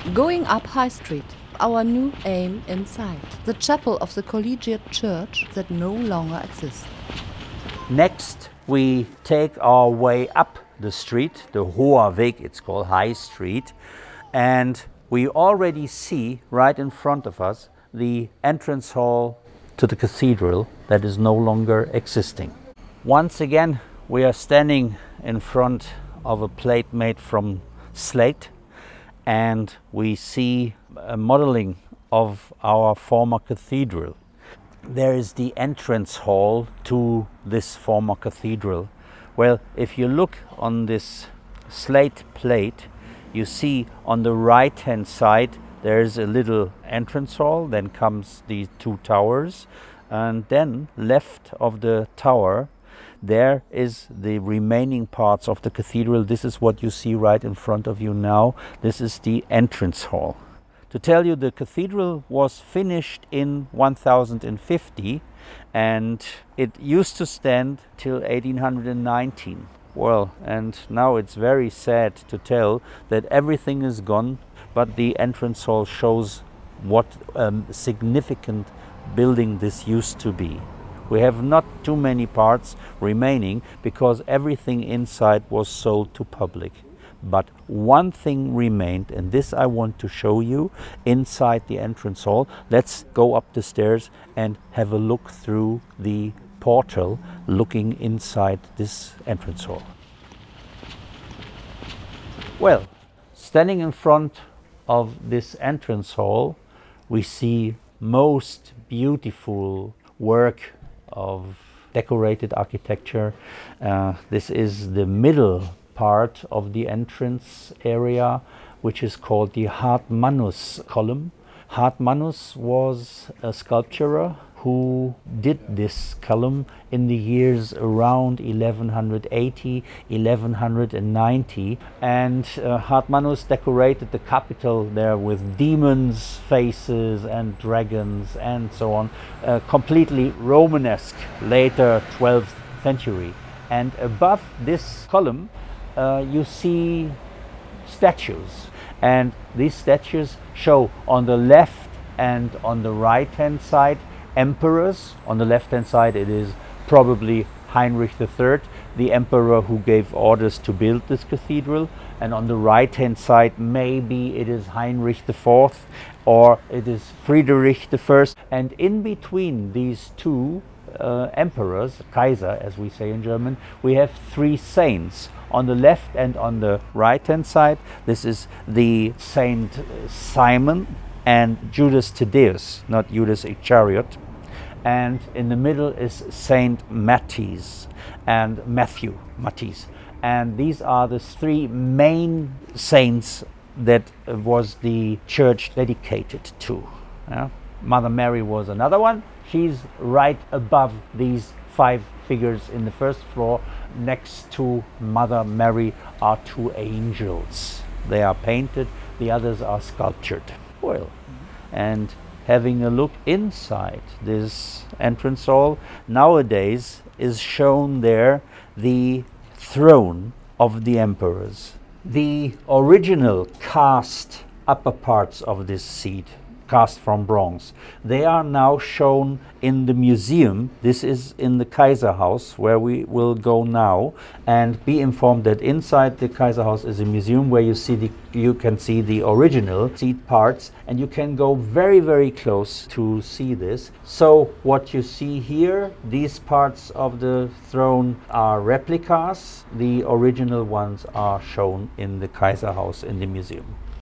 Going up High Street, our new aim inside, the chapel of the Collegiate Church that no longer exists. Next, we take our way up the street, the Hoher Weg, it's called High Street, and we already see right in front of us the entrance hall to the cathedral that is no longer existing. Once again, we are standing in front of a plate made from slate, and we see a modeling of our former cathedral. There is the entrance hall to this former cathedral. Well, if you look on this slate plate, you see on the right hand side there is a little entrance hall, then comes the two towers, and then left of the tower there is the remaining parts of the cathedral. This is what you see right in front of you now. This is the entrance hall. To tell you, the cathedral was finished in 1050 and it used to stand till 1819. Well, and now it's very sad to tell that everything is gone, but the entrance hall shows what significant building this used to be. We have not too many parts remaining because everything inside was sold to public. But one thing remained, and this I want to show you inside the entrance hall. Let's go up the stairs and have a look through the portal looking inside this entrance hall. Well, standing in front of this entrance hall, we see most beautiful work of decorated architecture. This is the middle part of the entrance area, which is called the Hartmannus column. Hartmannus was a sculptor who did this column in the years around 1180, 1190, and Hartmannus decorated the Capitol there with demons' faces and dragons and so on, completely Romanesque, later 12th century. And above this column you see statues, and these statues show on the left and on the right hand side emperors. On the left hand side it is probably Heinrich III, the emperor who gave orders to build this cathedral, and on the right hand side maybe it is Heinrich IV or it is Friedrich I, and in between these two emperors, Kaiser as we say in German, we have three saints. On the left and on the right hand side, this is the Saint Simon and Judas Thaddeus, not Judas Iscariot. And in the middle is Saint Matthias and Matthias. And these are the three main saints that was the church dedicated to. Mother Mary was another one. She's right above these five figures in the first floor. Next to Mother Mary are two angels. They are painted, the others are sculptured. Well, and having a look inside this entrance hall, nowadays is shown there the throne of the emperors. The original cast upper parts of this seat, cast from bronze, they are now shown in the museum. This is in the Kaiserhaus, where we will go now, and be informed that inside the Kaiserhaus is a museum where you can see the original seat parts, and you can go very, very close to see this. So what you see here, these parts of the throne are replicas. The original ones are shown in the Kaiserhaus in the museum.